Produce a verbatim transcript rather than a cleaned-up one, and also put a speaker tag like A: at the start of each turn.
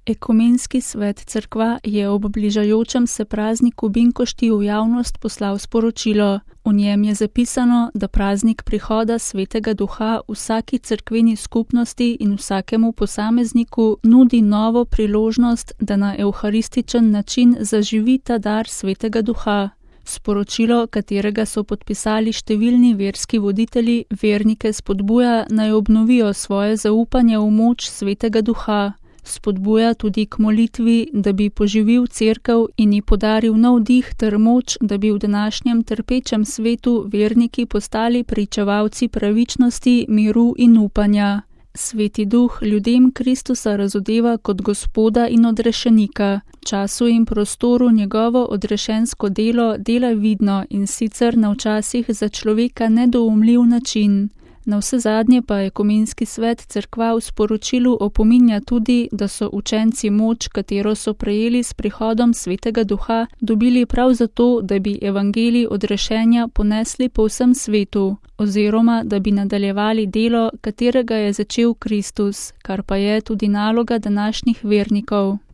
A: Ekumenski svet cerkva je ob bližajočem se prazniku Binkošti v javnost poslal sporočilo. V njem je zapisano, da praznik prihoda Svetega Duha vsaki cerkveni skupnosti in vsakemu posamezniku nudi novo priložnost, da na evharističen način zaživi ta dar Svetega Duha. Sporočilo, katerega so podpisali številni verski voditelji, vernike spodbuja, naj obnovijo svoje zaupanje v moč Svetega Duha. Spodbuja tudi k molitvi, da bi poživil cerkev in ji podaril nov dih ter moč, da bi v današnjem trpečem svetu verniki postali pričevalci pravičnosti, miru in upanja. Sveti Duh ljudem Kristusa razodeva kot Gospoda in odrešenika. Času in prostoru njegovo odrešensko delo dela vidno in sicer na včasih za človeka nedoumljiv način. Navsezadnje pa Ekumenski svet cerkva v sporočilu opominja tudi, da so učenci moč, katero so prejeli s prihodom Svetega Duha, dobili prav zato, da bi evangelij odrešenja ponesli po vsem svetu, oziroma da bi nadaljevali delo, katerega je začel Kristus, kar pa je tudi naloga današnjih vernikov.